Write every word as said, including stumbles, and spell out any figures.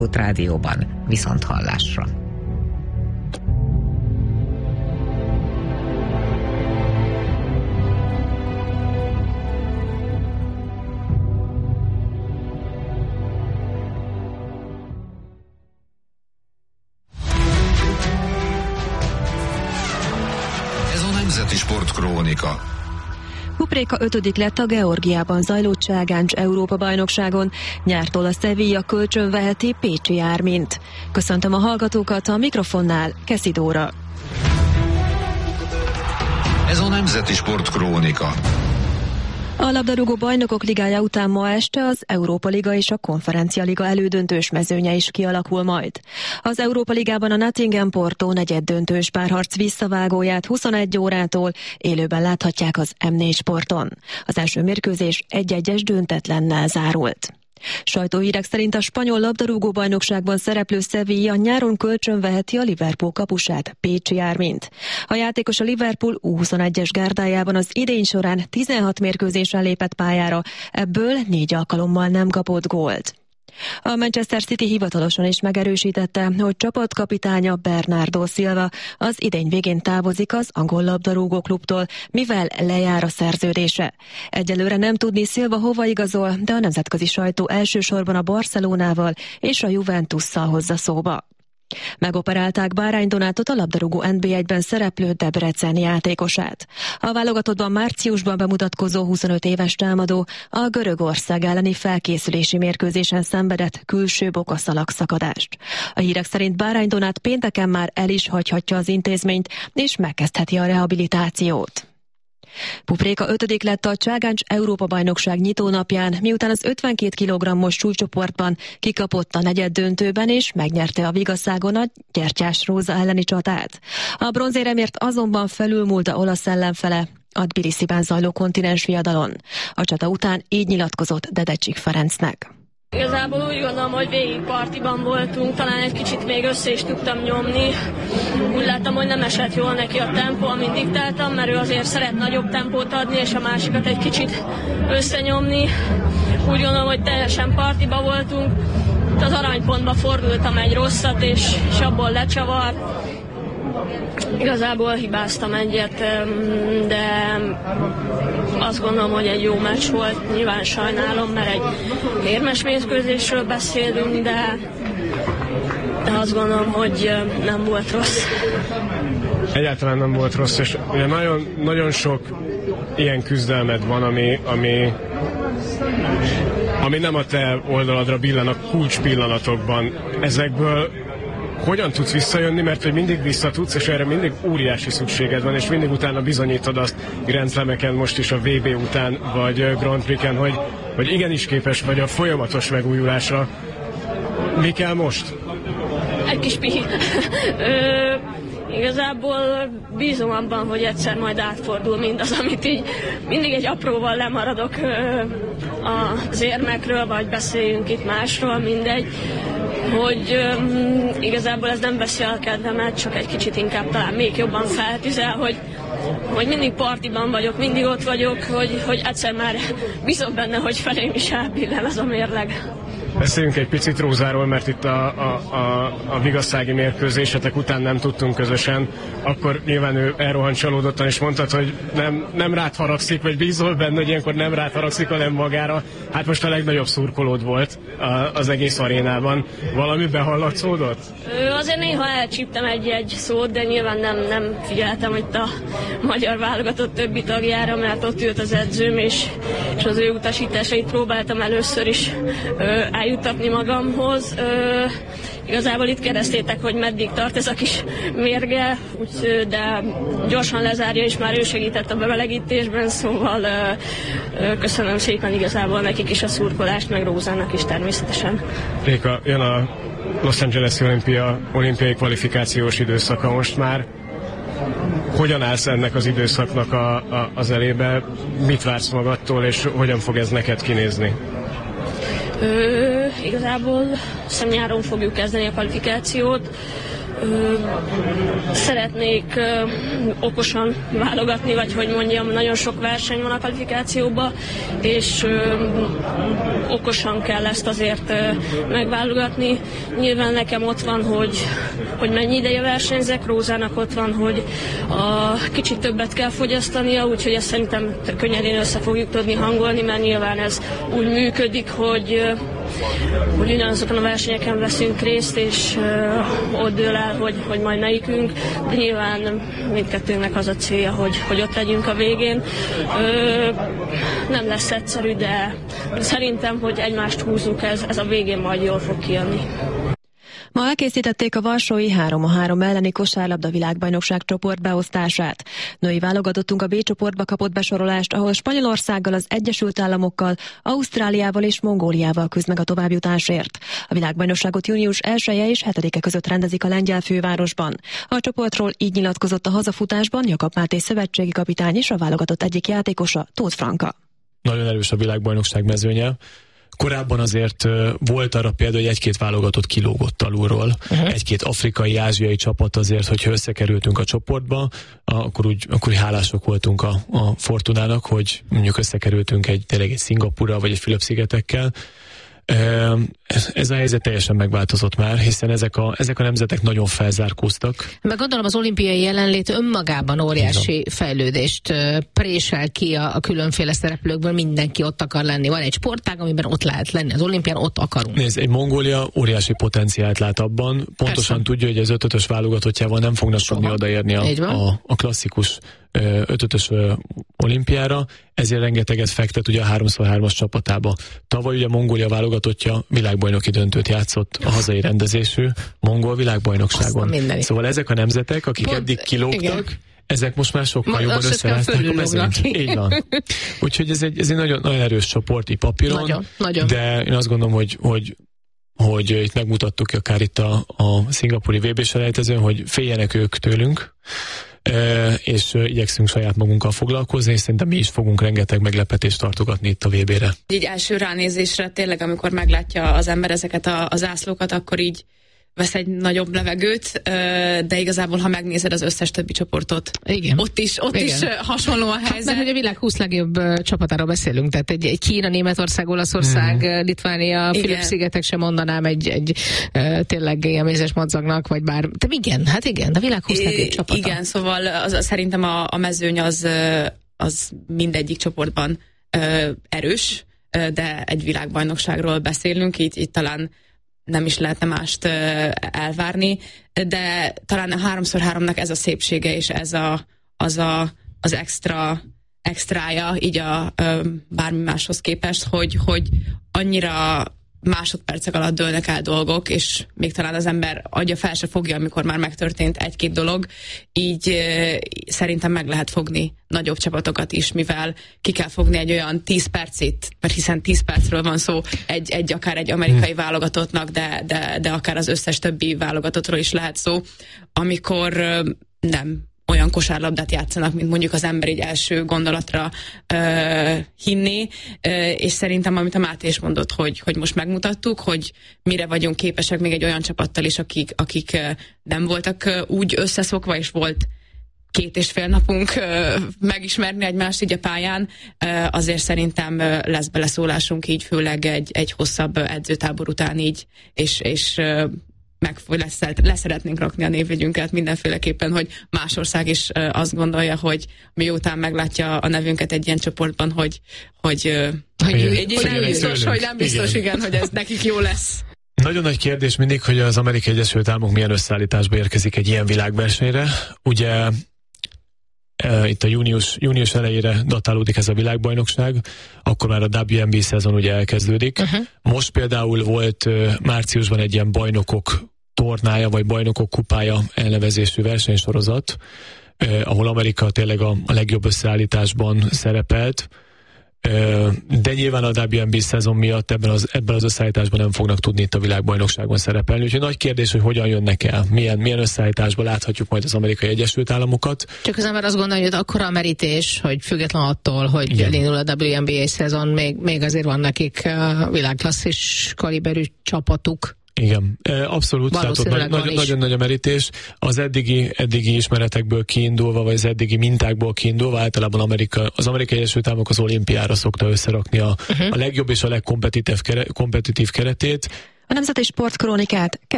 Rádióban viszont hallásra. Ez a Nemzeti Sportkrónika. Hupréka ötödik lett a Georgiában zajló Cselgáncs Európa-bajnokságon, nyártól a Sevilla kölcsönveheti Pécsi Ármint. Köszöntöm a hallgatókat, a mikrofonnál Keszi Dóra. Ez a Nemzeti Sportkrónika. A labdarúgó bajnokok ligája után ma este az Európa Liga és a Konferencia Liga elődöntős mezőnye is kialakul majd. Az Európa Ligában a Nottingham Porto negyeddöntős párharc visszavágóját huszonegy órától élőben láthatják az em négy Sporton. Az első mérkőzés egy-egyes döntetlennel zárult. Sajtóhírek szerint a spanyol labdarúgó bajnokságban szereplő Sevilla nyáron kölcsönveheti a Liverpool kapusát, Pécsi Ármint. A játékos a Liverpool U huszonegyes gárdájában az idény során tizenhat mérkőzésen lépett pályára, ebből négy alkalommal nem kapott gólt. A Manchester City hivatalosan is megerősítette, hogy csapatkapitánya Bernardo Silva az idény végén távozik az angol labdarúgó klubtól, mivel lejár a szerződése. Egyelőre nem tudni Silva hova igazol, de a nemzetközi sajtó elsősorban a Barcelonával és a Juventusszal hozza szóba. Megoperálták Bárány Donátot, a labdarúgó en bé egyben szereplő Debrecen játékosát. A válogatottban márciusban bemutatkozó huszonöt éves támadó a Görögország elleni felkészülési mérkőzésen szenvedett külső bokaszalagszakadást. A hírek szerint Bárány Donát pénteken már el is hagyhatja az intézményt, és megkezdheti a rehabilitációt. Hupréka ötödik lett a Cselgáncs Európa-bajnokság nyitónapján, miután az ötvenkét kilogrammos súlycsoportban kikapott a negyeddöntőben és megnyerte a Vigaszágon a Gyertyás Róza elleni csatát. A bronzéremért azonban felülmúlta olasz ellenfele a Tbilisiben zajló kontinens viadalon. A csata után így nyilatkozott Dedecsik Ferencnek. Igazából úgy gondolom, hogy végig partiban voltunk, talán egy kicsit még össze is tudtam nyomni. Úgy láttam, hogy nem esett jól neki a tempó, amit diktáltam, mert ő azért szeret nagyobb tempót adni, és a másikat egy kicsit összenyomni. Úgy gondolom, hogy teljesen partiba voltunk. Az aranypontba fordultam egy rosszat, és, és abból lecsavar. Igazából hibáztam egyet, de azt gondolom, hogy egy jó meccs volt. Nyilván sajnálom, mert egy érmes mérkőzésről beszélünk, de, de azt gondolom, hogy nem volt rossz. Egyáltalán nem volt rossz, és ugye nagyon, nagyon sok ilyen küzdelmed van, ami, ami, ami nem a te oldaladra billen a kulcs pillanatokban. Ezekből hogyan tudsz visszajönni, mert hogy mindig visszatudsz, és erre mindig óriási szükséged van, és mindig utána bizonyítod azt Grand Slameken, most is a vé bé után, vagy Grand Prix-en, hogy, hogy igenis képes vagy a folyamatos megújulásra. Mi kell most? Egy kis pihi. Ö, igazából bízom abban, hogy egyszer majd átfordul mindaz, amit így mindig egy apróval lemaradok ö, az érmekről, vagy beszéljünk itt másról, mindegy. Hogy um, igazából ez nem veszi el a kedvemet, csak egy kicsit inkább talán még jobban feltüzel, hogy, hogy mindig partiban vagyok, mindig ott vagyok, hogy, hogy egyszer már bízom benne, hogy felém is elbillen az a mérleg. Beszéljünk egy picit Rózáról, mert itt a, a, a, a vigasszági mérkőzésetek után nem tudtunk közösen. Akkor nyilván ő elrohant csalódottan, és mondtad, hogy nem, nem rád haragszik, vagy bízol benne, hogy ilyenkor nem rád haragszik, hanem magára. Hát most a legnagyobb szurkolód volt az egész arénában. Valami behallatszódott? Azért néha elcsíptem egy-egy szót, de nyilván nem, nem figyeltem itt a magyar válogatott többi tagjára, mert ott ült az edzőm, és, és az ő utasításait próbáltam először is eljuttatni magamhoz. Ö, igazából itt kérdeztétek, hogy meddig tart ez a kis mérge, úgy, de gyorsan lezárja, és már ő segített a bemelegítésben, szóval ö, ö, köszönöm szépen igazából nekik is a szurkolást, meg Rózának is természetesen. Réka, jön a Los Angeles-i olimpia, olimpiai kvalifikációs időszaka most már. Hogyan állsz ennek az időszaknak a, a, az elébe? Mit vársz magadtól, és hogyan fog ez neked kinézni? Ö, igazából hiszem nyáron fogjuk kezdeni a kvalifikációt. Ö, szeretnék ö, okosan válogatni, vagy hogy mondjam, nagyon sok verseny van a kvalifikációban, és ö, okosan kell ezt azért ö, megválogatni. Nyilván nekem ott van, hogy, hogy mennyi ideje versenyzek, Rózának ott van, hogy a kicsit többet kell fogyasztania, úgyhogy ezt szerintem könnyedén össze fogjuk tudni hangolni, mert nyilván ez úgy működik, hogy, ö, hogy ugyanazokon a versenyeken veszünk részt, és ö, ott dől el, hogy, hogy majd melyikünk, de nyilván mindkettőnknek az a célja, hogy, hogy ott legyünk a végén. Ö, nem lesz egyszerű, de szerintem, hogy egymást húzzuk, ez, ez a végén majd jól fog kijönni. Ma elkészítették a varsói három a három elleni kosárlabda világbajnokság csoportbeosztását. Női válogatottunk a B csoportba kapott besorolást, ahol Spanyolországgal, az Egyesült Államokkal, Ausztráliával és Mongóliával küzd meg a továbbjutásért. A világbajnokságot június elseje és hetedike között rendezik a lengyel fővárosban. A csoportról így nyilatkozott a hazafutásban Jakab Máté szövetségi kapitány és a válogatott egyik játékosa, Tóth Franka. Nagyon erős a világbajnokság mezőnye. Korábban azért uh, volt arra példa, hogy egy-két válogatott kilógott alulról. Uh-huh. Egy-két afrikai, ázsiai csapat azért, hogyha összekerültünk a csoportba, akkor úgy, akkor hálások voltunk a, a Fortunának, hogy mondjuk összekerültünk egy, tényleg egy Szingapúrral vagy egy Fülöp-szigetekkel. Ez a helyzet teljesen megváltozott már, hiszen ezek a, ezek a nemzetek nagyon felzárkóztak. Meg gondolom az olimpiai jelenlét önmagában óriási Igen. fejlődést présel ki a, a különféle szereplőkből, mindenki ott akar lenni. Van egy sportág, amiben ott lehet lenni, az olimpián ott akarunk. Nézd, egy Mongólia óriási potenciált lát abban, pontosan Persze. tudja, hogy az ötötös válogatottjával nem fognak tudni odaérni a, a, a klasszikus ötötös olimpiára, ezért rengeteget fektet ugye a háromszor hármas csapatába. Tavaly ugye Mongólia válogatottja világbajnoki döntőt játszott a hazai rendezésű mongol világbajnokságon. Szóval ezek a nemzetek, akik Pont, eddig kilógtak, igen. ezek most már sokkal Ma, jobban összerázták a mezőnyt. Így van. Úgyhogy ez egy, ez egy nagyon, nagyon erős csoport így papíron, nagyon, nagyon. De én azt gondolom, hogy, hogy hogy itt megmutattuk akár itt a, a szingapúri vé bé-selejtezőn, hogy féljenek ők tőlünk, e, és igyekszünk saját magunkkal foglalkozni, és szerintem mi is fogunk rengeteg meglepetést tartogatni itt a vé bé-re. Így első ránézésre tényleg, amikor meglátja az ember ezeket a, a zászlókat, akkor így vesz egy nagyobb levegőt, de igazából, ha megnézed az összes többi csoportot, Igen. ott is, ott is hasonló a helyzet. Hát, mert hogy a világ húsz legjobb csapatáról beszélünk, tehát egy, egy Kína, Németország, Olaszország, mm. Litvánia, Fülöp-szigetek sem mondanám egy, egy tényleg ilyen mézes madzagnak, vagy bár, de igen, hát igen, de a világ húsz legjobb csapata. Igen, szóval az, szerintem a, a mezőny az, az mindegyik csoportban erős, de egy világbajnokságról beszélünk, így, így talán nem is lehetne mást elvárni, de talán a háromszor háromnak ez a szépsége, és ez a, az a, az extra, extrája, így a bármi máshoz képest, hogy, hogy annyira másodpercek alatt dőlnek el dolgok, és még talán az ember agya fel se fogja, amikor már megtörtént egy-két dolog, így e, szerintem meg lehet fogni nagyobb csapatokat is, mivel ki kell fogni egy olyan tíz percét, mert hiszen tíz percről van szó, egy, egy akár egy amerikai válogatottnak, de, de, de akár az összes többi válogatottról is lehet szó, amikor e, nem olyan kosárlabdát játszanak, mint mondjuk az ember így első gondolatra uh, hinni, uh, és szerintem, amit a Máté is mondott, hogy, hogy most megmutattuk, hogy mire vagyunk képesek még egy olyan csapattal is, akik, akik uh, nem voltak uh, úgy összeszokva, és volt két és fél napunk uh, megismerni egymást így a pályán, uh, azért szerintem uh, lesz beleszólásunk így, főleg egy, egy hosszabb edzőtábor után így, és, és uh, meg leszeretnénk rakni a névjegyünket mindenféleképpen, hogy más ország is uh, azt gondolja, hogy miután meglátja a nevünket egy ilyen csoportban, hogy, hogy, uh, hogy, hogy, hogy nem biztos, hogy nem biztos, igen. igen, hogy ez nekik jó lesz. Nagyon nagy kérdés mindig, hogy az Amerikai Egyesült Államok milyen összeállításba érkezik egy ilyen világversenyre. Ugye uh, itt a június, június elejére datálódik ez a világbajnokság, akkor már a dupla vé en bé szezon ugye elkezdődik. Uh-huh. Most például volt uh, márciusban egy ilyen bajnokok tornája, vagy bajnokok kupája elnevezésű versenysorozat, eh, ahol Amerika tényleg a, a legjobb összeállításban szerepelt. de nyilván a dupla vé en bé szezon miatt ebben az, ebben az összeállításban nem fognak tudni itt a világbajnokságon szerepelni. Úgyhogy nagy kérdés, hogy hogyan jönnek el, milyen, milyen összeállításban láthatjuk majd az Amerikai Egyesült Államokat. Csak az ember azt gondolja, hogy akkora a merítés, hogy független attól, hogy igen, elindul a dupla vé en bé szezon, még, még azért van nekik világklasszis kaliberű csapatuk. Igen, abszolút, tehát ott nagy, nagyon, nagyon nagy a merítés. Az eddigi, eddigi ismeretekből kiindulva, vagy az eddigi mintákból kiindulva, általában Amerika, az Amerikai Egyesült Államok az olimpiára szokta összerakni a, uh-huh. a legjobb és a legkompetitív kere, kompetitív keretét. A Nemzeti Sportkrónikát